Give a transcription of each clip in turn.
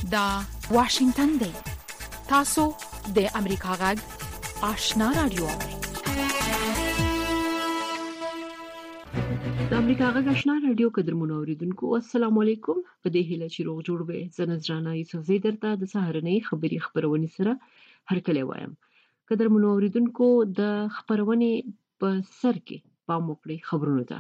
دا واشنگتن دی. تاسو د امریکا غږ آشنا رادیو. د امریکا غږ آشنا رادیو قدرمنو اوریدونکو السلام علیکم. په دې هیله چې روغ جوړ به زنځرانه یوسف زیدرته د سهارنۍ خبرونه سره هرکلی وایم. قدرمنو اوریدونکو د خبرونه په سر کې پام وکړئ خبرونه ته.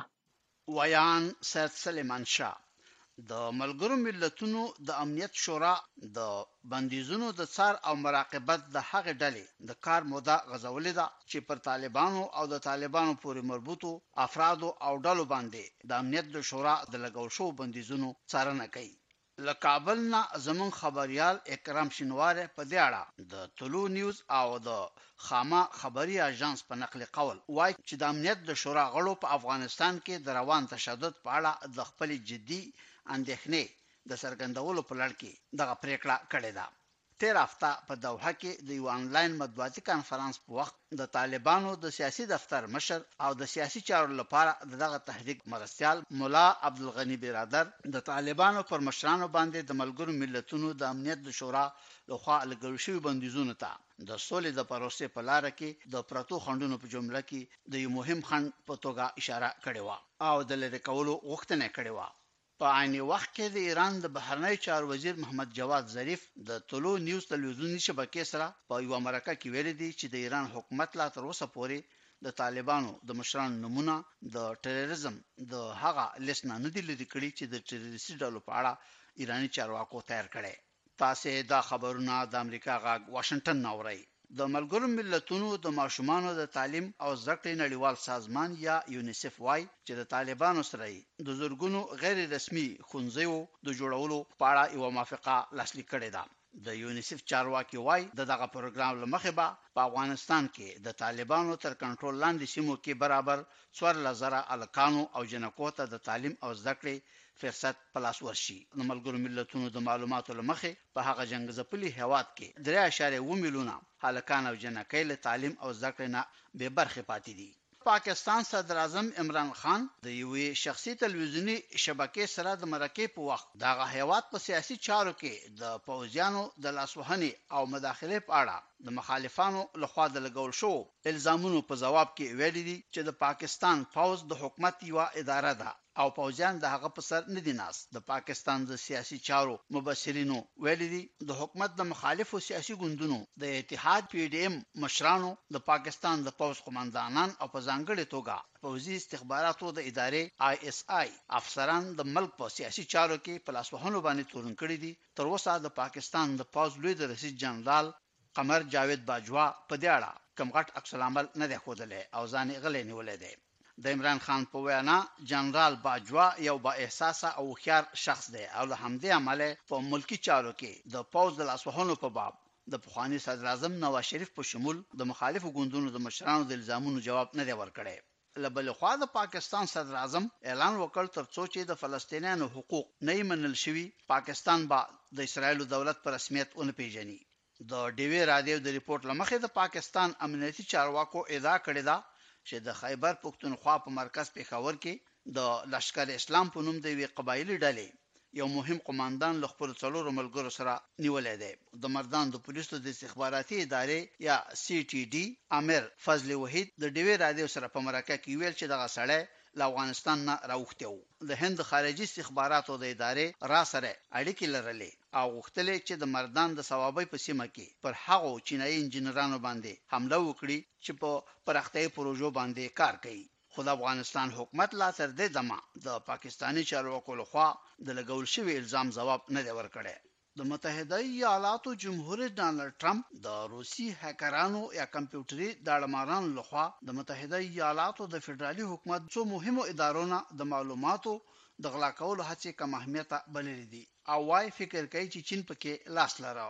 ویان سید سلیمان شاه د ملګرو ملتونو د امنیت شورا د بندیزونو د څار او مراقبت د هغې ډلې د کار موده غځولې ده چې پر طالبانو او د طالبانو پورې مربوطو افرادو او ډلو باندې د امنیت د شورا د لګول شو بندیزونو څارنه کوي. له کابل نه زمون خبريال اکرام شینواره په دې اړه د طلوع نیوز او د خاما خبري اژانس په نقل قول وایي چې د امنیت د شورا غړو په افغانستان کې د روان تشدد په اړه د خپل جدي اندېښنې د څرګندولو په لړ کې دغه پریکړه کړې ده. تیر هفته په دوحه کې د یو آنلاین مطبوعاتي کانفرنس په وخت د طالبانو د سیاسي دفتر مشر او د سیاسي چارو لپاره دغه تحریک مرستيال مولا عبدالغنی برادر د طالبانو پر مشرانو باندې د ملګرو ملتونو د امنیت د شورا لخوا لګول شوی بندیزونو ته د سولې د پروسې په لار کې د پراتو خندونو په جمله کې د یو مهم خند په توګه اشاره کړې و او د لری کولو غوښتنه کړې و. په عین وخت کې د ایران د بهرنی چارو وزیر محمد جواد ظریف د طلوع نیوز تلویزیونی شبکې سره په یو مرکه کې ویلي دي چې د ایران حکومت لا تر اوسه پورې د طالبانو د مشرانو نمونه د ټیرریزم د هغه لیست نه دی لري کړی چې د ټیرریستي ډلو په اړه ایرانی چارواکو تیار کړي. تاسو دا خبرونه د امریکا غږ واشنگټن نوري. د ملګرو ملتونو د ماشومانو د تعلیم او زده کړې نړیوال سازمان یا یونیسف وايي چې د طالبانو سره د زورګونو غیر رسمي ښوونځیو د جوړولو په اړه یو موافقه لاسلیک کړې ده. د یونیسف چارواکي وايي دغه پروګرام لمخې به په افغانستان کې د طالبانو تر کنټرول لاندې سیمو کې برابر 4000 الکانو او جنکو ته د تعلیم او زده کړې فرصت پلاس ورشي. د ملګرو ملتونو د معلوماتو لمخې په هغه جنگ ځپلي هیواد کې 3.2 میلیونه هلکان او جنکۍ له تعلیم او زده کړې نه بې برخې پاتې دي. پاکستان صدر اعظم عمران خان د یوې شخصي تلویزیونی شبکې سره د مرکې په وخت دغه هیواد په سیاسي چارو کې د پوځیانو د لاسوهنې او مداخلې په اړه د مخالفانو لخوا د لګول شو الزامونو په جواب کې ویلي دي چې د پاکستان پوځ د حکومت یو اداره ده او پوځیان د هغه په سر نه دي ناست. د پاکستان د سیاسي چارو مبصرینو ویلي دي د حکومت د مخالفو سیاسي ګوندونو د اتحاد PDM مشرانو د پاکستان د پوځ قوماندانان او په ځانګړي توګه پوځي استخباراتو د ادارې ISI افسران د ملک په سیاسي چارو کې په لاسوهنو باندې تورن کړي دي. تر اوسه د پاکستان د پوځ لوی رئیس جنرال قمر جاوید باجوا په دې اړه کوم غټ عکس العمل نه دی ښودلی او ځان یې غلی نیولی دی. د عمران خان په وینا جنرال باجوا یو با احساسه او هوښیار شخص دی او له همدې امله په ملکی چارو کې د پوځ د لاسوهنو په باب د پخوانی صدر اعظم نواز شریف په شمول د مخالفو ګوندونو د مشرانو د الزامونو جواب نه دی ورکړی. لبل خو د پاکستان صدر اعظم اعلان وکړ تر څو چې د فلسطینیانو حقوق نه منل شوي پاکستان با د اسرایل دولت پر رسمیت ونه پیژني. د ډیوی رادیو د ریپورت لمخې د پاکستان امنیتي چارواکو ادعا کړې ده چې د خیبر پختونخوا په مرکز پېښور کې د لشکر اسلام په نوم د یوې قبایلي ډلې یو مهم قوماندان له خپل څلورو ملګرو سره نیولې دی. د مردان د پولیسو د استخباراتي ادارې یا CTD امیر فضل وحید د ډیوی رادیو سره په مرکه کې ویل چې دغه سړی له افغانستان نه راوخته و. د هند خارجي استخباراتو د ادارې را سره اړیکې لرلې او غوښتلې چې د مردان د ثوابي په سیمه کې پر هغو چینایي انجنیرانو باندې حمله وکړي چې په پرختۍ پروژو باندې کار کوي. خو د افغانستان حکومت لا تر دې دمه د پاکستاني چارواکو لخوا د لګول شوی الزام جواب نه دی ورکړی. د متحده ایالاتو جمهور رئیس ډانلډ ټرمپ د روسي هکرانو یا کمپیوټري داړمارانو لخوا د متحده ایالاتو د فدرالي حکومت څو مهمو ادارو نه د معلوماتو د غلا کولو هڅې کم اهمیت بللې دي او وايي فکر کوي چې چین پکې لاس لري.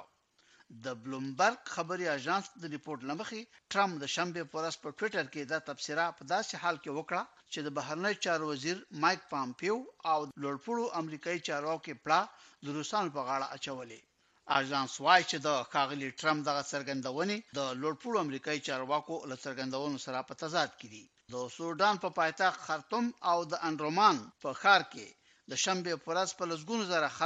د بلومبرګ خبري اژانس د ریپورت لمخې ټرمپ د شنبه په ورځ په ټوئیټر کې دا تبصره په داسې حال کې وکړه چې د بهرنی چارو وزیر مایک پامپیو او لوړپوړو امریکایي چارواکو پلا د روسانو په غاړه اچولې. اژانس وايي چې د ښاغلي ټرمپ دغه څرګندونې د لوړپوړو امریکایي چارواکو له څرګندونو سره په تضاد کې دي. د سودان په پایتخت خرطوم او د انډرومان په ښار کې د شنبه په ورځ په لسګونو زره خلک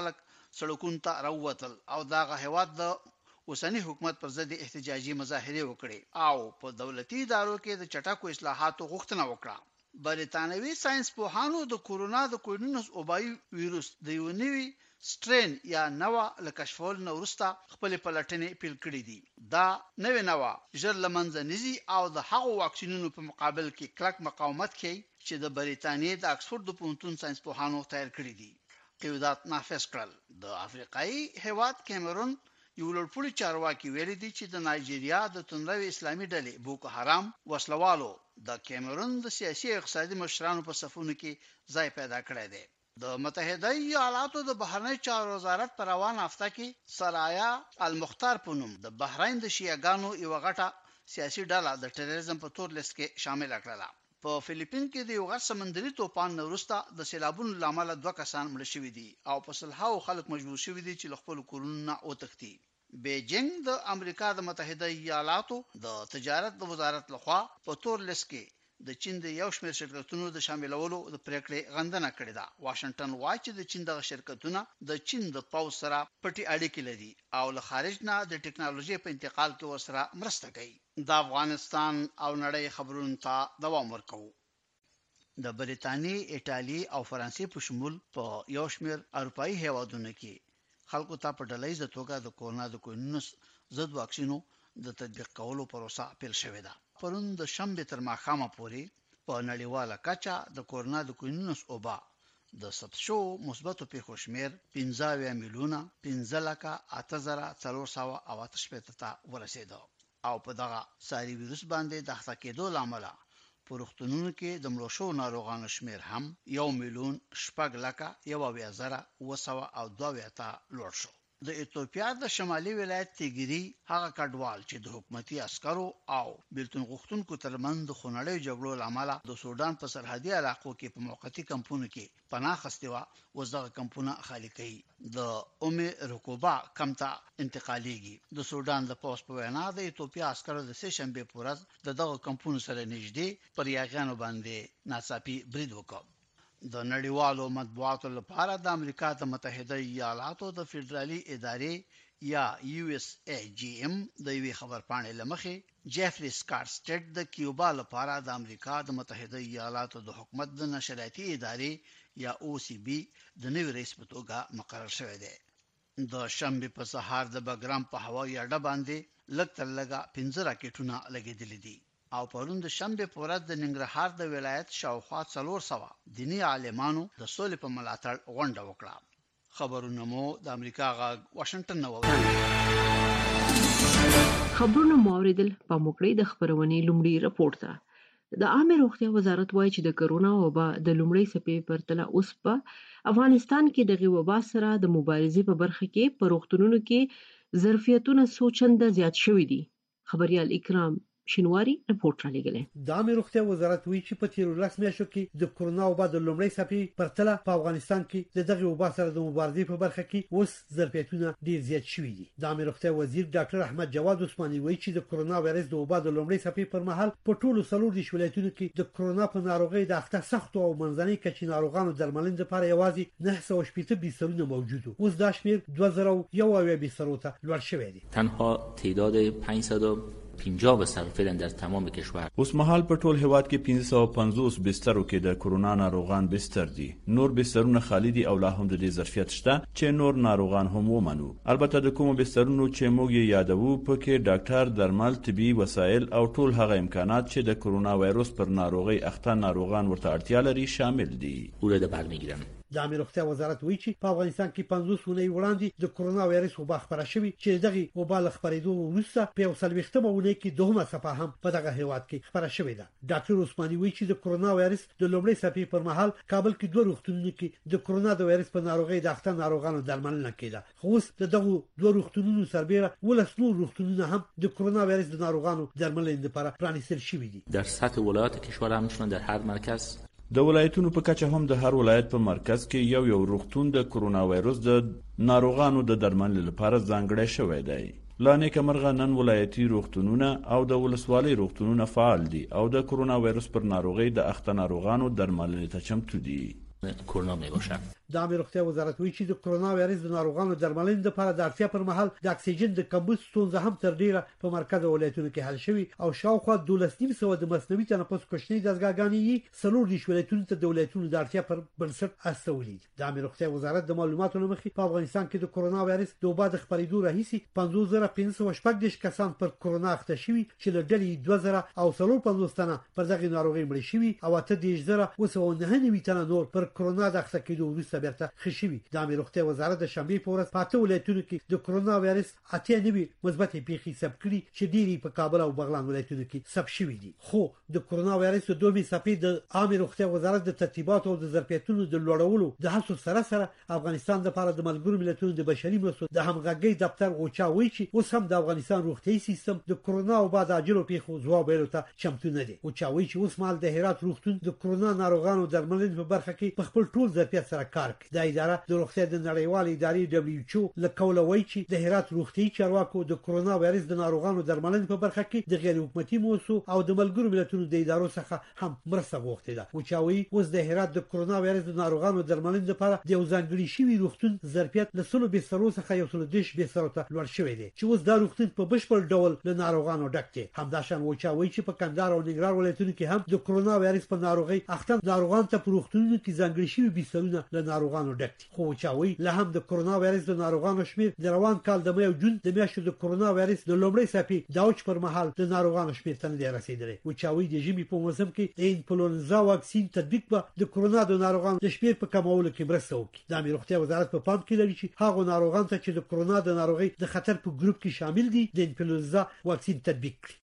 سړکونو ته راووتل او دغه هیواد د اوسنی حکومت پر ضد احتجاجي مظاهره وکړي او په دولتي ادارو کې د چټکو اصلاحاتو غوښتنه وکړه. بریتانوي ساينس پوهانو د کورونا د کووډ-19 وبایي وایروس د یو نوي سټرین یا نوه له کشفول نه وروسته خپل پلټنې پیل کړې دي. دا نوې نوه ژر له منځه نزي او د هغو واکسینونو په مقابل کې کلک مقاومت کوي چې د بریتانیې د اکسفورد د پوهنتون ساينس پوهانو تیار کړی دي. قیودات نافذ کړل. د افریقایي هیواد کیمرون یو لوړپوړي چارواکي ویلي دي چې د نایجیریا د توندروي اسلامي ډلې بوکو حرام وسلوالو د کیمرون د سیاسي او اقتصادي مشرانو په صفونو کې ځای پیدا کړی دی. د متحده ایالاتو د بهرنی چارو وزارت پر روان هفته کې سرایا المختار په نوم د بحرین د شیعاګانو یو غټه سیاسي ډله د ټیرریزم په تور لیست کې شامل کړله. په فلیپین کې د یو غټ سمندري طوفان وروسته د سیلابونو لامل 2 کسان مړ شوي دي او په سلهاو خلک مجبور شوي دي چې خپل کورونو نه وتښتي. بیجینګ د امریکا د متحده ایالاتو د تجارت د وزارت لخوا په تور لیست کې د چین د یو شمېر شرکتونو د شاملولو د پریکړې غندنه کړې ده. واشنگټن وايي چې د چین د شرکتونو د چین د پوځ سره پټي اړیکې لري او له خارج نه د ټکنالوژي په انتقال کې ورسره مرسته کوي. د افغانستان او نړۍ خبرونو ته دوام ورکوي. د بریتانیې، ایټالیا او فرانسې په شمول په یو شمېر اروپایي هیوادونو کې خلکو ته په ډلهییزه توګه د کورونا د کووډ-19 ضد واکسینو د تطبیق کولو پروسه پیل شوې ده. پرون د شنبه تر ماښامه پورې په نړیواله کچه د کورونا د کووډ-19 وبا د ثبت شو مثبتو پیښو شمېر 15 میلیونه 15,8448 ته ورسېده او په دغه ساري ویروس باندې د اخته کېدو لامل په روغتونونو کې د مړو شوو ناروغانو شمېر هم 1,04,902 ته لوړ شو. د ایتوپیا د شمالي ولایت تیګری هغه کډوال چې د حکومتي عسکرو او بیلتون غوښتونکو ترمنځ د خونړیو جګړو لامل د سودان په سرحدي علاقو کې په موقتی کمپونو کې پناه اخیستې وه، اوس دغه کمپونه خالي کوي. د رکوبا کمپ ته انتقالیږي. د سودان د پوځ په وینا د ایتوپیا عسکرو د سه شنبه په ورځ دغه کمپونو سره نږدې پر یاغیانو باندې ناڅاپي برید وکړ. د نړیوالو مطبوعاتو لپاره د امریکا د متحده ایالاتو د فدرالي ادارې یا USAGM د یوې خبرپاڼې لمخې جیفري سکاټ سټیټ د کیوبا لپاره د امریکا د متحده ایالاتو د حکومت د نشریاتي ادارې یا OCB د نوي رئیس په توګه مقرر شوی دی. د شنبه په سهار د بګرام په هوایي اډه باندې لږ تر لږه 15 راکټونه لګېدلي دي او پرون د شنبه په ورځ د ننګرهار د ولایت شاوخوا 400 دینی عالمانو د سولې په ملاتړ غونډه وکړه. خبرونه مو د امریکا غږ واشنگټن نه ووري. خبرونه موریدل په موکړې د خبرونې لومړی راپور ته. د عامه روغتیا وزارت وایي چې د کرونا وبا د لومړۍ څپې پرتله اوس په افغانستان کې د وبا سره د مبارزې په برخه کې په روغتونونو کې ظرفیتونه څو چنده زیات شوي دي. خبريال اکرام شینواری رپورټ را لګلې. د عامه روغتیا وزارت وایي چې په تیرو لاس میاشتو کې د کرونا وبا د لومړۍ څپې پرتله په افغانستان کې د دغه وبا سره د مبارزې په برخه کې اوس ظرفیتونه ډیر زیات شوي دي. د عامه روغتیا وزیر ډاکټر احمد جواد عثماني وایي چې د کرونا وایرس د وبا د لومړۍ څپې پر مهال په ټولو 40 ولایتونو کې د کرونا په ناروغۍ د اخته سختو او منځنۍ کچې ناروغانو درملنې لپاره یوازې 980 بسترونه موجود وو. اوس دا شمېر 2001 بسترو ته لوړ شوی دی. تنها تعداد 550 بستر فعلا در تمام کشور. اوس مهال په ټول هیواد کې 550 بسترو کې د کرونا ناروغان بستر دي. نور بسترونه خالی دي او لا هم د دې ظرفیت شته چې نور ناروغان هم ومنو. البته د کوم بسترونو چې موږ یادوو پکې ډاکټر، درمل، طبي وسایل او ټول هغه امکانات چې د کرونا وایروس پر ناروغي اخته ناروغان ورته اړتیا لري شامل دي. اورده برمیگیرن. د عامه روغتیا وزارت وایي چې په افغانستان کې 50 ونې وړاندې د کرونا وایرس وبا خبره شوې چې دغه وبا له خبرېدو وروسته په 40 ونه کې دوهمه صفه هم په دغه هیواد کې خبره شوې ده. ډاکټر عثماني وایي چې د کرونا وایرس د لومړۍ صفې پر مهال کابل کې 2 روغتونونو کې د کرونا د وایرس په ناروغۍ د اخته ناروغانو درملنه کېده. خو اوس دغه 2 روغتونونو سربېره ولس نور روغتونونه هم د کرونا وایرس د ناروغانو درملنې لپاره پرانیستل شوي دي. در سطح ولایات کشور همچنان در هر مرکز د ولایتونو په کچه هم د هر ولایت په مرکز کې یو روغتون د کرونا وایروس د ناروغانو د درملنې لپاره ځانګړی شوی دی. لا نیکه مرغه نن ولایتي روغتونونه او د ولسوالۍ روغتونونه فعال دي او د کرونا وایروس پر ناروغۍ د اخته ناروغانو درملنې ته چمتو دي. کرونا می باشد. د عامه روغتیا وزارت وایي چې د کرونا وایرس د ناروغانو درملنې لپاره د اړتیا پر مهال د اکسیجن د کمبود ستونزه هم تر ډیره په مرکز ولایتونو کې حل شوی او شاوخوا 12.9 د مصنوعي تنفس کوچني دستګاهګانې څلور د ولایتونو ته د ولایتونو د اړتیا پر بنسټ استولي. د عامه روغتیا وزارت د معلوماتو لمخې په افغانستان کې د کرونا وایرس د وبا د خپرېدو راهیسي 5514 کسان پر کرونا اخته شوي چې له ډلې 2000 او 350 تنه پر دغه ناروغي مړ شوي او 189 تنه نور پر کرونا د اخته کېدو وروسته بیرته خښوي. د عامه روغتیا وزارت د شنبې په ورځ پاته ولایتونو کې د کرونا وایرس 89 مثبتې پیښې ثبت کړي چې ډېری په کابل او بغلان ولایتونو کې ثبت شوي دي. خو د کرونا وایرس د دومې څپې د عامه روغتیا وزارت د ترتیباتو او د ظرفیتونو د لوړولو د هڅو سره افغانستان لپاره د ملګرو ملتونو د بشري مرستو د همغږۍ دفتر اوچا وایي چې اوس هم د افغانستان روغتیايي سیستم د کرونا او بعد اجلو پیښو ځواب ویلو ته چمتو نه دی. اوچا وایي چې اوس مهال د هرات روغتون د کرونا ناروغانو درملنې په برخه کې په خپل ټول ظرفیت سره کار کوي. د اداره د روغتیا د نړیوالې ادارې WHO لکوله وایي چې د هرات روغتیايي چارواکو د کرونا وایرس د ناروغانو درملنې په برخه کې د غیر حکومتي موسسو او د ملګرو ملتونو د ادارو څخه هم مرسته غوښتې ده. اوچا وایي اوس د هرات د کرونا وایرس د ناروغانو درملنې لپاره د یو ځانګړي شوي روغتون ظرفیت له 100 بسترو څخه 110 بسترو ته لوړ شوی دی چې اوس دا روغتون په بشپړ ډول له ناروغانو ډک دی. همداشان اوچا وایي چې په کندهار او ننګرهار ولایتونو کې هم د کرونا وایرس په ناروغي اخته ناروغان ته په روغتونونو کې ځانګړي شوي بسترونه له ناروغانو ډک دي. خو اوچا وایي له هم د کرونا وایرس د ناروغانو شمیر د روان کال د مې او جون د میاشتو د کرونا وایرس د لومړۍ څپې د اوج پر مهال د ناروغانو شمیر ته نه رسیدلی. اوچا وایي د ژمي په موسم کې د انفلونزا واکسین تطبیق به د کرونا د ناروغانو د شمیر په کمولو کې مرسته وکړي. د عامه روغتیا وزارت په پام کې لري چې هغه ناروغان ته چې د کرونا د ناروغي د خطر په ګروپ کې شامل دي د انفلونزا واکسین تطبیق کړي.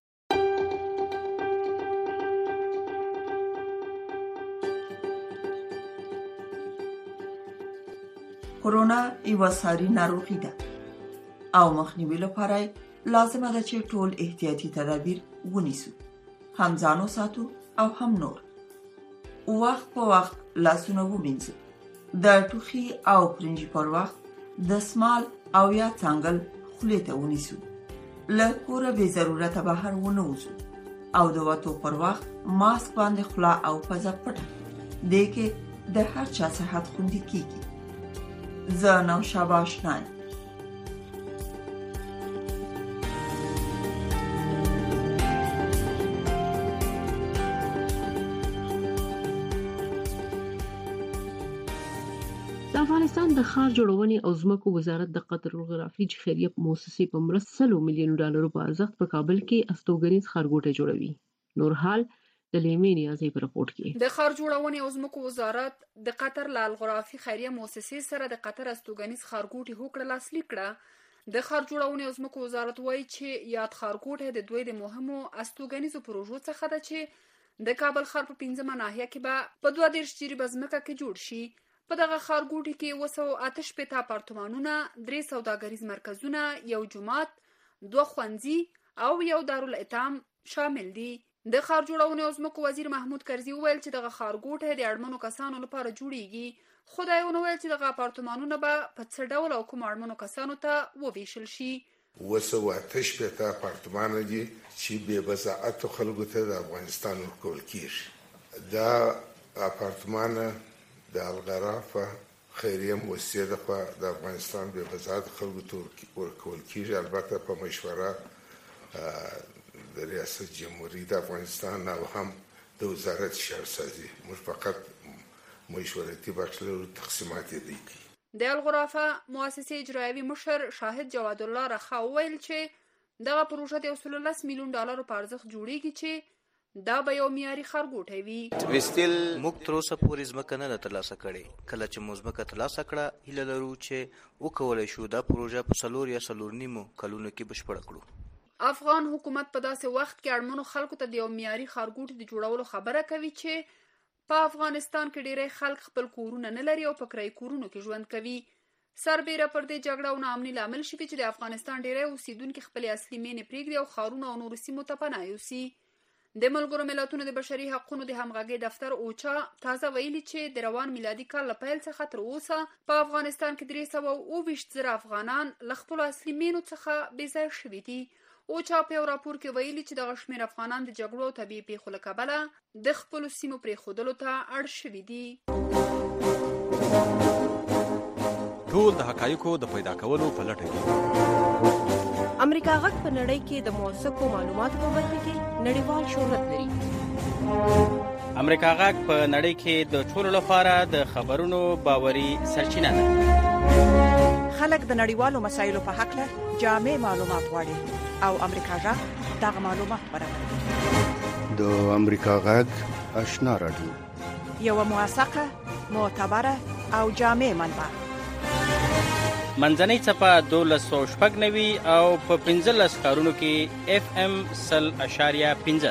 کرونا یو ساري ناروغي ده او مخنیوي لپاره لازمه ده چې ټول احتیاطي تدابیر ونیسو، هم ځانو ساتو او هم نور. وخت په وخت لاسونه ومینځو، د ټوخي او پرنجي پر وخت دستمال او یا څنګل خولې ته ونیسو، له کوره بې ضرورته بهر ونه وځو او د وتو پر وخت ماسک باندې خوله او پزه پټه دی کې د هر چا صحت خوندي کیږي. زه نوشابه آشنایم. د افغانستان د ښار جوړونې او ځمکو وزارت د قطر الغرافي خیریه موسسې په مرسته $100 میلیون په ارزښت په کابل کې استوګنیز ښارګوټی جوړوي. نور حال د لیمې نیازي په رپورت کې د ښار جوړونې او ځمکو وزارت د قطر الغرافي خیریه موسسې سره د قطر استوګنیز ښارګوټي هوکړه لاسلیک کړه. د ښار جوړونې او ځمکو وزارت وایي چې یاد ښارګوټی د دوی د مهمو استوګنیزو پروژو څخه ده چې د کابل ښار په 15 ناحیه کې به په 32 جریبه ځمکه کې جوړ شي. په دغه ښارګوټي کې 288 اپارتمانونه، 3 سوداګریز مرکزونه، یو جومات، 2 ښوونځي او یو دارالایتام شامل دي. د ښار جوړونې او ځمکو وزیر محمود کرزي وویل چې دغه ښارګوټی د اړمنو کسانو لپاره جوړیږي، خو دا یې ونه ویل چې دغه اپارتمانونه به په څه ډول او کوم اړمنو کسانو ته وویشل شي. 288 اپارتمانونه دي چې بې وضاحته خلکو ته د افغانستان ورکول کیږي. دا اپارتمانونه د الغرافه خیریه موسسې لخوا د افغانستان بې وضاحته خلکو ته ورکول کیږي، البته په مشوره د ریاست جمهوریت د افغانستان او هم د وزارت شهرسازي. موږ فقط مشورتي بخش لرو، تقسیمات یې دی. د الغرافه مؤسسې اجرایوي مشر شاهد جواد الله رخا ویل چې دغه پروژه د $110 میلیون په ارزښت جوړیږي چې دا به یو معیاري ښارګوټی وي. موږ تر اوسه پورې ځمکه نه ده ترلاسه کړې. کله چې مو ځمکه ترلاسه کړه، هیله لرو چې وکولی شو دا پروژه په 4 یا 4.5 کلونو کې بشپړه کړو. افغان حکومت په داسې وخت کې اړمنو خلکو ته د یو معیاري ښارګوټي د جوړولو خبره کوي چې په افغانستان کې ډیری خلک خپل کورونه نه لري او په کرایي کورونو کې ژوند کوي. سربیره پر دې جګړه او ناامني لامل شوي چې د افغانستان ډیری اوسیدونکي خپل اصلي مینې پرېږدي او ښارونو او نورو سیمو ته پناه یوسي. د ملګرو ملتونو د بشري حقوقو د همغږۍ دفتر اوچا تازه ویلي چې د روان میلادي کال له پیل څخه تر اوسه په افغانستان کې 329,000 افغانان له خپلو اصلي مینو څخه بې ځایه شوي دي. اوچا په یو راپور کې ویلي چې دغه شمېر افغانان د جګړو او طبیعي پیښو له کبله د خپلو سیمو پرېښودلو ته اړ شوي دي. ټول د حقایقو د پیدا کولو په لټه کې امریکا غږ په نړۍ کې د موثقو معلوماتو په برخه کې نړیوال شهرت لري. امریکا غږ په نړۍ کې د ټولو لپاره د خبرونو باوري سرچینه ده. خلک د نړیوالو مسایلو په حق له جامع معلومات غواړي او امریکا غږ دغه معلومات برابروي. د امریکا غږ آشنا رادیو یو موثقه، معتبره او جامع منبع. منځنۍ څپه 1290 او په 15 ښارونو کې FM 100.5.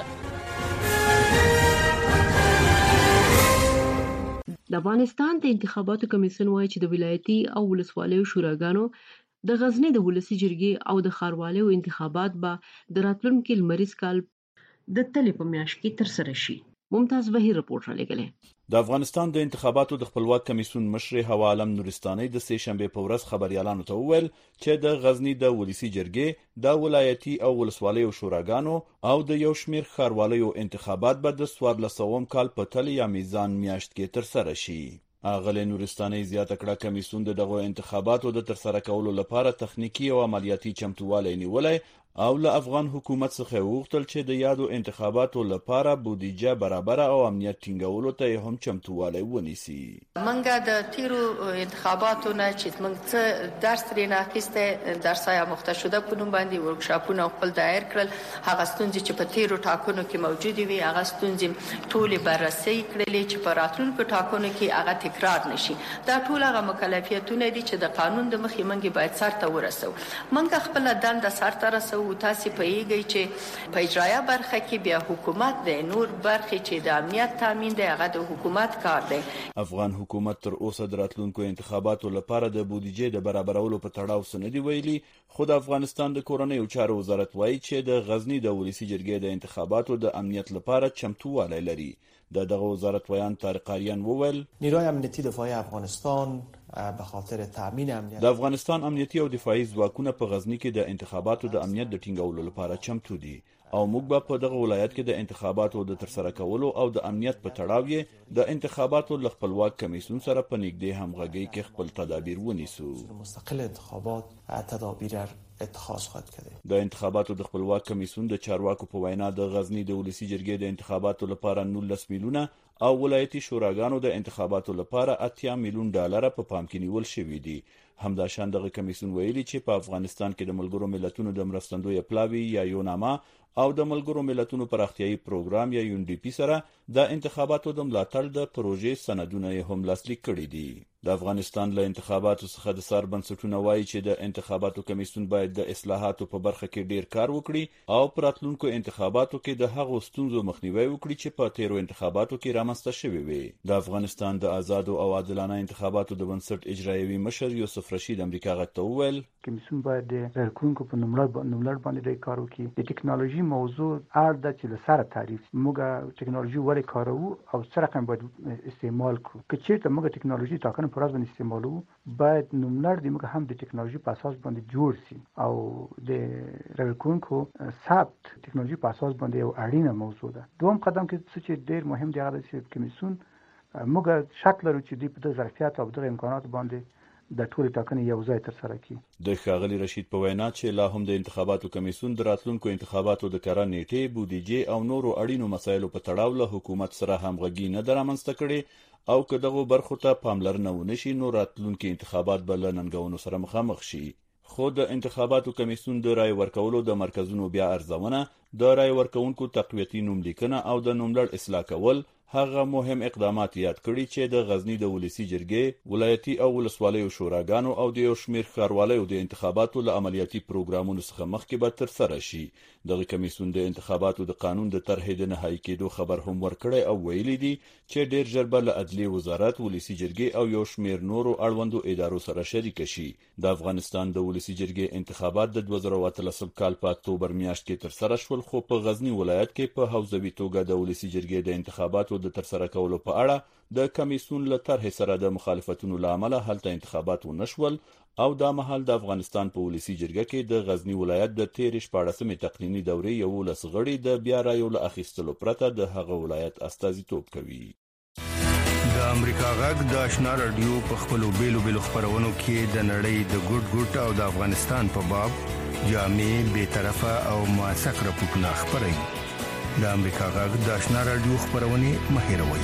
د افغانستان د انتخاباتو کمیسیون وایي چې د ولایتي او ولسوالیو شوراګانو د غزني د ولسی جرګې او د ښاروالۍ انتخابات به د راتلونکي لمریز کال د تلې په میاشت کې ترسره شي. ممتاز بهیر رپورټ را لګلې. د افغانستان د انتخاباتو د خپلواک کمیسیون مشر حوا عالم نورستاني د سه شنبه په ورځ خبريالانو ته وویل چې د غزني د ولسی جرګې د ولایتي او ولسوالیو شوراګانو او د یو شمېر ښاروالۍ انتخابات به د 1400 کال په تل یا میزان میاشت کې ترسره شي. اغلی نورستاني زیاته کړه کمیسیون دغه انتخاباتو د ترسره کولو لپاره تخنیکی او عملیاتي چمتووالی نیولای او له افغان حکومت څخه وغوښتل چې د یادو انتخاباتو لپاره بودیجه برابر او امنیت ټینګولو ته هم چمتووالی ونیسي. منګه د تیرو انتخاباتو نه چې موږ څه درس ترې اخیسته درسای مخته شده په نوم باندې ورکشاپونه خپل دایر کړل. هغه ستونزې چې په تیرو ټاکنو کې موجود وي هغه ستونزې ټولې بررسي کړلې چې په راتلونکو ټاکنو کې هغه تکرار نشي. دا ټول هغه مکلفیتونه دي چې د قانون د مخې موږ باید سرته ورسو. موږ خپل دنده سرته رسو. تاسو پیږئ چې په اجرایه برخه کې بیا حکومت د نور برخه چې د امنیت تامین دی هغه د حکومت کار دی. افغان حکومت تر اوسه د راتلونکو انتخاباتو لپاره د بودیجې د برابرولو په تړاو سندې ویلي، خو د افغانستان د کورنیو چارو وزارت وایي چې د غزني د ولسی جرګې د انتخاباتو د امنیت لپاره چمتووالی لري. دغه وزارت ویان طارق آریان وویل نیروی امنیتی دفاعی افغانستان به خاطر تامین امنیت د افغانستان امنیتي او دفاعي ځواکونه په غزني کې د انتخاباتو د امنیت د ټینګولو لپاره چمتو دي او موږ به په دغه ولایت کې د انتخاباتو د ترسره کولو او د امنیت په تړاو د انتخاباتو ل خپلواک کمیسیون سره په نږدې همغږي کې خپل تدابیر ونیسو. مستقل انتخابات تدابیر اتخاذ خواهد کرد. د انتخاباتو د خپلواک کمیسیون د چارواکو په وینا د غزني د ولسی جرګې د انتخاباتو لپاره 19 میلیونه او ولایتي شوراګانو د انتخاباتو لپاره 80 میلیون ډالر په پام کې نیول شوی دي. همداشان دغه کمیسیون ویلي چې په افغانستان کې د ملګرو ملتونو د مرستندوی پلاوی یا یوناما او د ملګرو ملتونو پراختیايي پروګرام یا UNDP سره د انتخاباتو د ملاتړ د پروژې سندونه هم لاسلیک کړي دي. د افغانستان له انتخاباتو څخه د سر بنسټونه وایي چې د انتخاباتو کمیسیون باید د اصلاحاتو په برخه کې ډیر کار وکړي او پراتلونکو انتخاباتو کې د هغو ستونزو مخنیوي وکړي چې په تیرو انتخاباتو کې رامنځته شوي وي. د افغانستان د آزادو او عادلانه انتخاباتو د بنسټ اجرایوي مشر یوسف رشید امریکا غږ ته وویل کمیسیون باید د رایکونکو په نوملړ باندې کار وکړي. د ټکنالوژي موضوع اړه چې له سره تعریف موږ ټکنالوژي ولې کارو او څه رقم باید استعمال کړو. که چیرته موږ ټکنالوژي ټاکنه پر اساس استعمالو باید نوملړ د موږ هم د ټکنالوژي په اساس باندې جوړ شي او د رایکونکو ثبت ټکنالوژي په اساس باندې یو اړینه موضوع ده. دوم قدم کې څه ډیر مهم دی هغه چې کمیسیون موږ شک لرو چې د ظرفیت او د امکانات باندې د ټولو ټاکنې یو ځای تر سره کړي. د ښاغلي رشید په وینا چې لا هم د انتخاباتو کمیسیون د راتلونکو انتخاباتو د کارا نیټې، بودیجې او نورو اړینو مسایلو په تړاو له حکومت سره همغږي نه درامنځته کړي او که دغه برخو ته پاملرنه ونشي نو راتلونکي انتخابات به له ننګونو سره مخامخ شي. خو د انتخاباتو کمیسیون د رای ورکولو د مرکزونو بیا ارزونه، د رای ورکونکو تقویتي نوملیکنه او د نوملړ اصلاح کول هغه مهم اقدامات یاد کړي چې د غزني د ولسی جرګې، ولایتي او ولسوالیو شوراګانو او د یو شمېر ښاروالۍ د انتخاباتو له عملیاتي پروګرامونو څخه مخکې به ترسره شي. دغه کمیسیون د انتخاباتو د قانون د طرحې د نهایی کېدو خبر هم ورکړی او ویلي دي چې ډیر ژر به له عدلي وزارت، ولسی جرګې او یو شمېر نورو اړوندو ادارو سره شریک شي. د افغانستان د ولسی جرګې انتخابات د 2013 کال په اکتوبر میاشت کې ترسره شول، خو په غزني ولایت کې په حوزوي توګه د ولسی جرګې د انتخاباتو د ترسره کولو په اړه د کمیسیون له طرحې سره د مخالفتونو له امله هلته انتخابات ونشول او دا مهال د افغانستان په ولسی جرګه کې د غزني ولایت د 14 تقنینی دورې یو لسغړي د بیا رایو له اخیستلو پرته د هغه ولایت استازیتوب کوي. د امریکا غږ د آشنا رادیو په خپلو بیلو خپرونو کې د نړۍ د ګډ او د افغانستان په باب جامع به طرفه او موثق راپورټونه خپروي. د امریکا غږ د آشنا رادیو خپرونې مهیروي.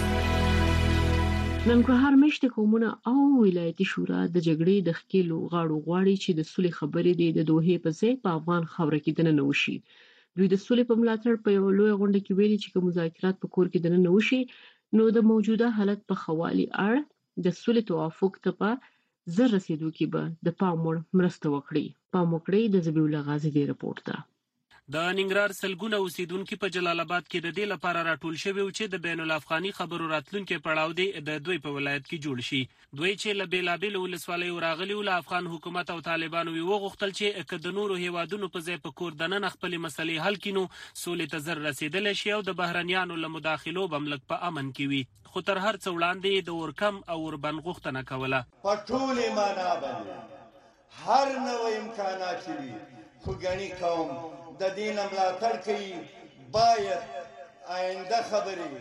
ننګرهار مشت قومونه او ولایتي شورا د جګړې د ښکېلو غاړو غواړي چې د سولې خبرې د دوحې په ځای په افغان خاوره کې دننه وشي. دوی د سولې په ملاتړ په یو لوی غونډه کې ویلي چې مذاکرات په کور کې دننه وشي نو د موجوده حالت په خوالي اړه د سولې توافق ته په زر رسیدو کې به د پام وړ مرسته وکړي. پام وکړي د ذبیح الله غازی دی رپورټ ده. د ننګرهار سلګونه اوسیدونکو په جلال آباد کې د دې لپاره راټول شوي چې د بین الافغاني خبرو راتلونکو پړاو دی د دوی په ولایت کې جوړ شي. دوی چې له بیلابیل ولسوالیو راغلي ول افغان حکومت او طالبانو وغوښتل چې د نورو هیوادونو په ځای په کور دننه خپل مسلې حل کینو سولې ته زر رسیدل شي او د بهرنیانو له مداخلو بملک په امن کې وي. خو تر هر څه وړاندې د ورکم او وربن غوښتنه کوله. په ټولې معنا باندې هر نوې امکانات وي خو ګڼي قوم د دین ملاتړ کوي. باید آینده خبرې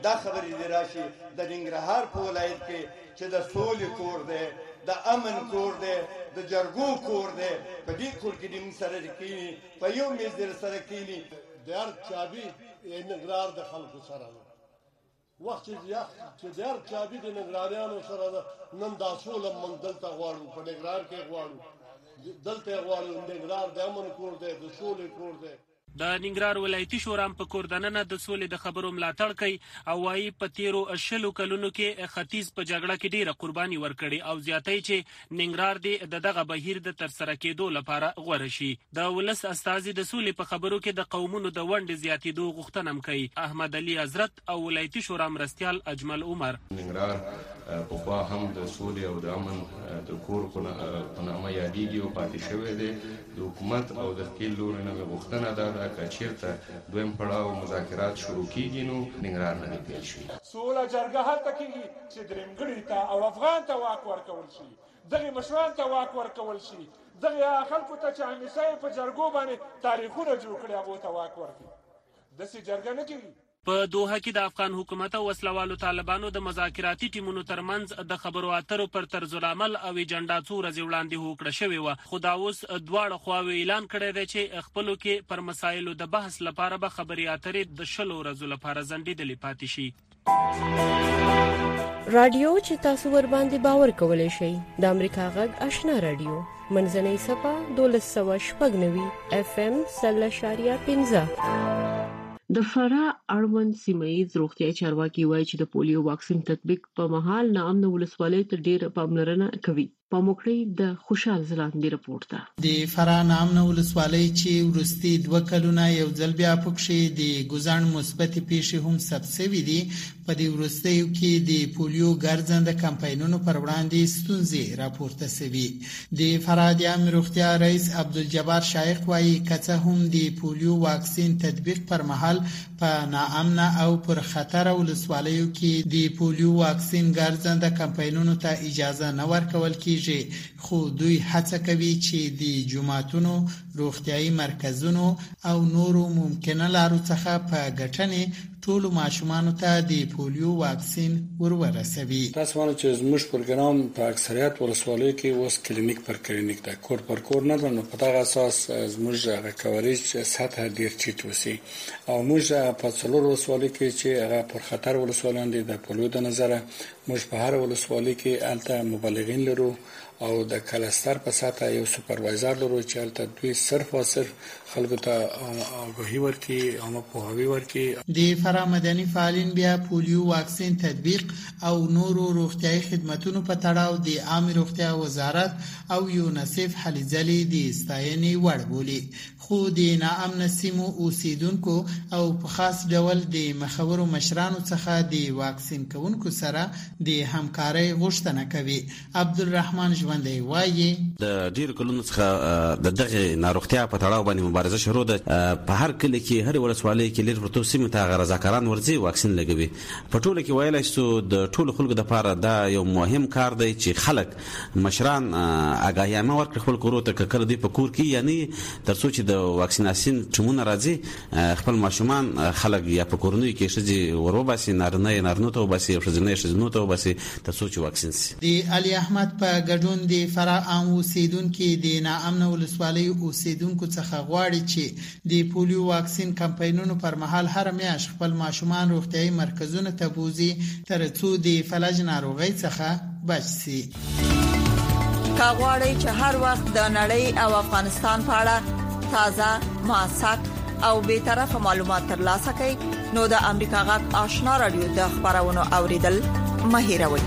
دی راشي د ننګرهار په ولایت کې چې د سولې کور دی، د امن کور دی، د جرګو کور دی. په دې کور کې د موږ سره کېني، په یو میز در سره کېني. د هر چابي ننګرهار د خلکو سره ده. وخت چې د هر چابي د ننګرهاریانو سره ده. نن دا سوله موږ دلته غواړو، په ننګرهار کې غواړو. دلته غواړو ننګرهار د امن کور دی، د سولې کور دی. د ننګرهار ولایتي شورا په کور دننه د سولې د خبرو ملاتړ کوي او وايي په تیرو 80 کلونو کې ختیځ په جګړه کې ډیره قرباني ورکړي او زیاتې چې ننګرهار دغه بهیر د ترسره کېدو لپاره غوړه شي. د ولس استازي د سولې په خبرو کې د قومونو د ونډې زیاتېدو غوښتنه کوي. احمد علي حضرت او ولایتي شورا مرستيال اجمل عمر ننګرهار په خوا هم د سولې او د امن د کور په نامه یادېږي او پاتې شوی دی. د حکومت او د خپل لوري نه غوښتنه ده که چیرته دویم پړاو مذاکرات شروع کیږي نو ننګرهار نه پیل شي. سوله جرګه هلته کیږي چې درېمګړي ته او افغان ته واک ورکول شي، دغه مشران ته واک ورکول شي، دغه خلکو ته چې همیشه په جرګو باندې تاریخونه جوړ کړي هغه ته واک ورکړي. داسې جرګه نه کیږي. په دوحه کې د افغان حکومت او وسلوالو طالبانو د مذاکراتي ټیمونو ترمنځ د خبرو اترو پر طرز العمل او ایجنډا څو ورځې وړاندې هوکړه شوې وه. خو دا اوس دواړه خواوې اعلان کړی دی چې خپلو کې پر مسایلو د بحث لپاره به خبرې اترې د 20 ورځو لپاره ځنډېدلې پاتې شي. رادیو چې تاسو ور باندې باور کولای شئ د امریکا غږ آشنا رادیو منځنۍ صفه 1290 FM 0.15. د فراه اړوند سیمایي روغتیايي چارواکي وایي چې د پولیو واکسین تطبیق په مهال ناامن ولسوالۍ ته ډېر پاملرنه کوي. پاموکړی د خوشحال زلاندی رپورټ ده. د فراه ناامن ولسوالۍ چې ورستي 2 کلونه یو ځل بیا پکښې د ګزان مثبت پیښې هم ثبت شوې دي. په دې ورستیو کې د پولیو ګرځنده کمپاینونو پر وړاندې ستونزې راپورته شوې. د فراه د عامه روغتیا رئیس عبدالجبار شایخ وایي کڅه هم د پولیو واکسین تطبیق پر مهال په ناامن او پر خطر ولسوالیو کې د پولیو واکسین ګرځنده کمپاینونو ته اجازه نه ورکول کیږي. خو دوی هڅه کوي چې د جماعتونو، روغتيایي مرکزونو او نورو ممکنه لارو څخه په ګټنې ټولو ماشومانو ته د پولیو واکسین ورسوي. تاسو مانو چې زموږ پروګرام په اکثریت ولسوالیو کې اوس کلینیک پر کلینیک ده، کور پر کور نه ده. نو په دغه اساس زموږ هغه کوریج سطح ډیر ټیټ وسی او موږ په څلور ولسوالیو کې چې هغه پر خطر ولسوالیان دي د پولیو د نظره موږ په هر ولسوالۍ کې الته مبلغین لرو او د کلستر په ساته یو سپروایزر لرو چې الته دوی صرف او صرف خلکو ته آگاهی ورکړي او پوهاوی ورکړي. د فراه مدني فعالین بیا پولیو واکسین تطبیق او نورو روغتيایي خدماتونو په تړاو د عامه روغتیا وزارت او یونیسف هلې ځلې د ستاینې وړ بولي. خو د ناامن سیمو اوسیدونکو او په خاص ډول د مخورو مشرانو څخه د واکسین کوونکو سره د همکارۍ غوښتنه کوي. عبدالرحمن ژوندی وایي د ډیر کلونو څخه د دغه ناروغتیا په تړاو باندې مبارزه شروع ده. په هر کلی کې هر ولسوالۍ کې لیر پروتو سیمه ته غرضا کارکران ورځي واکسین لګوي. په ټوله کې ویلای شو د ټولو خلکو لپاره دا یو مهم کار دی چې خلک مشران آگاهیامه ورکړي خپل کورو ته کړه دی په کور کې، یعنی ترڅو چې د واکسیناسیون ټیمونه راځي خپل ماشومان خلک یا په کورونو کې شې وروباسي، نارینه ته وباسي او شزنه ته وباسي ترڅو چې واکسین شي. د علي احمد په ګډون د فراه عام اوسیدونکو د ناامن ولسوالۍ اوسیدونکو څخه غواړي چې د پولیو واکسین کمپاینونو پر مهال هر میاشت خپل ماشومان روغتيایي مرکزونو ته بوزي ترڅو د فلج ناروغي څخه بچ شي. کا غواړي چې هر وخت د نړۍ او افغانستان په اړه تازه، موثق او به طرفه معلومات ترلاسه کړئ نو د امریکا غږ آشنا رادیو د خبرونو اوریدل مه هېروئ.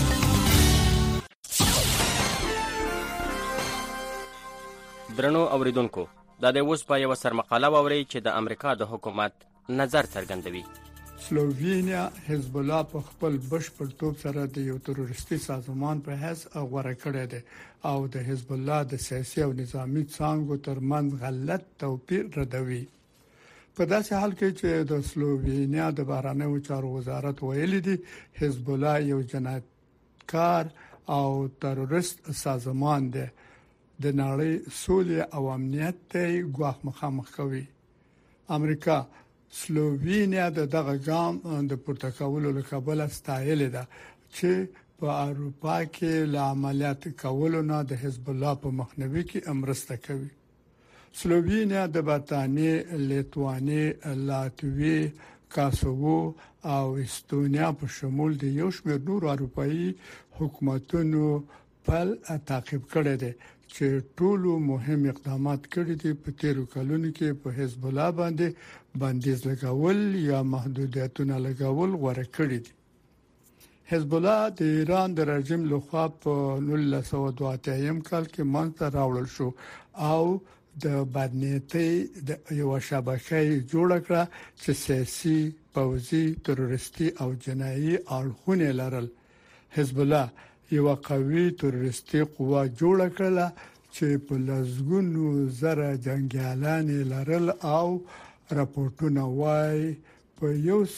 درنو اوریدونکو، دا د اوس په یو سرمقاله ووري چې د امریکا د حکومت نظر څرګندوي. سلووینیا حزب الله په خپل بشپړ توپ سره د یو تروریستي سازمان په حیث غوړه کړی دی او د حزب الله د سیاسي او نظامی څانګو ترمنځ غلط توپیر ردوي. په داسې حال کې چې د سلووینیا د بهرنیو چارو وزارت ویلي دی حزب الله یو جنایتکار او تروریست سازمان دی، د نړۍ سولې او امنیت ته ګواښ مخامخ کوي. امریکا سلووینیا دغه ګام د پورتکولو لکبل ستایل ده چې په اروپا کې له عملیات کولو نه د حزب الله په مخنیوي کې امرسته کوي. سلووینیا د برتانیې، لیتوانیې، لاتوی، کاسوو او استونیا په شمول د یو شمېر نور اروپایي حکومتونو پل تعقیب کړی دی چې ټولو مهم اقدامات کړي دي په تیرو کلونو کې په حزب الله باندې بندیز لګول یا محدودیتونه لګول غوړه کړي دي. حزب الله د ایران د رژیم لخوا په 1982 کال کې منځته راوړل شو او د بدنیتۍ د یو شبکه جوړ کړه چې سیاسي، پوځي، تروریستي او جنایي اړخونه لرل. حزب الله یو قوي تروریستي قوه جوړ کړله چې په لزګونو زره جنگیالان لرل او راپورټونه وای په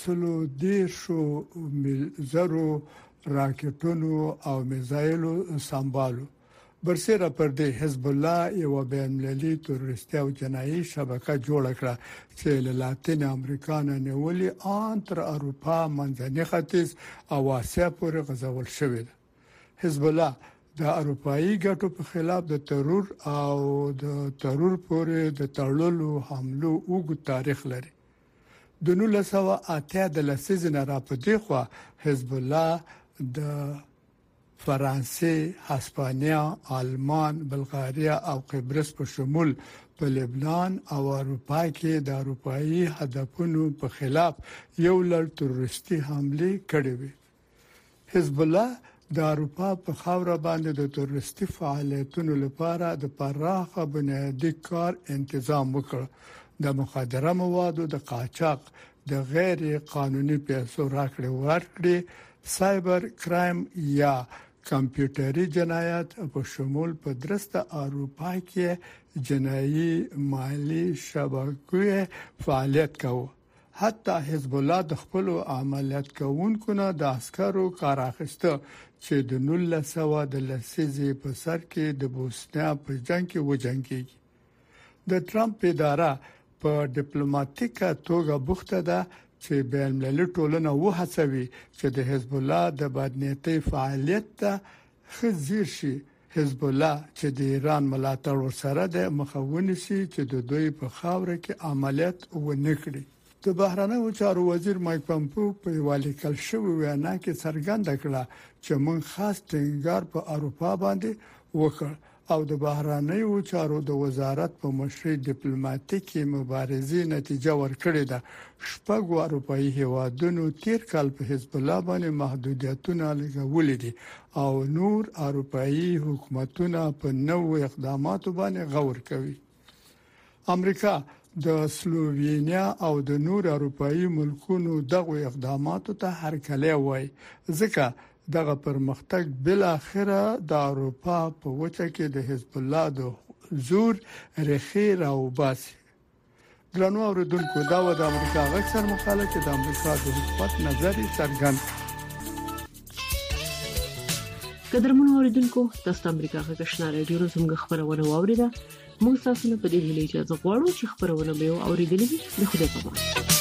110,000 راکټونو او میزایلو سمبالو. برسره پر دې حزب الله یو بین‌المللي تروریستي او جنایي شبکه جوړ کړه چې له لاتین امریکا نه نیولې ان تر اروپا، منځني ختیځ او اسیا پورې غځول شوې ده. حزب الله د اروپאי ګټو په خلاف د ترور او د ترور پورې د تړلو حملو اوږد تاریخ لري. د 1908 د لسیزې نه راپدې خو حزب الله د فرانسې، هسپانیا، آلمان، بلغاریا او قبرس په شمول په لبنان او اروپا کې د اروپאי هدفونو په خلاف یو لړ تروریستي حمله کړې وې. حزب الله د اروپا په خاوره باندې د تروریستي فعالیتونو لپاره د پراخه بنیادی کار تنظیم وکړ. د مخدره موادو د قاچاق، د غیر قانوني پیسو راکړې ورکړې، سایبر کرایم یا کمپیوټري جنایات په شمول په درسته اروپا کې جنایي مالی شبکې فعالیت کوي. حتی حزب الله د خپل عملیات کوونکو نه د عسکرو کار اخیسته چې د 1900 د لسیزې په سر کې د بوسنیا په جنگ کې وجنګي. د ټرمپ اداره په ډیپلوماټیکه توګه بوخته ده چې بین‌المللي ټولنه وهڅوي چې د حزب الله د بدنیتۍ فعالیت ته خزیر شي. حزب الله چې د ایران ملاتړ ورسره د مخاوني سي چې د دوی په خاوره کې عملیات ونکړي. د بهرنیو چارو وزیر مایک پمپو په والیکل شوی وینا کې څرګنده کړه چې موږ خاص ټینګار په اروپا باندې وکړ او د بهرنیو چارو د وزارت په مشرۍ ډیپلوماټیکي مبارزې نتیجه ورکړې ده. شپږ اروپאי هیوادونو تیر کال په حزب الله باندې محدودیتونه لګولې دي او نور اروپאי حکومتونه په نوو اقداماتو باندې غور کوي. امریکا د سلووینیا او د نور اروپאי ملکونو دغه اقداماتو ته هرکلی وای ځکه دغه پرمختګ بل اخره د اروپا په وچه کې د حزب الله د زور رخیر او باسي. درنو اوریدونکو دا و د امریکا غږ سره مقاله چې د امریکا د حکومت نظر څرګند. قدرمنو اوریدونکو تاسو د امریکا غږ آشنا رادیو زموږ خبرونه واوریده. موږ تاسو نه په دې هیله اجازه غواړو چې خبرونه به اوریدلې وي. د خدای په امان.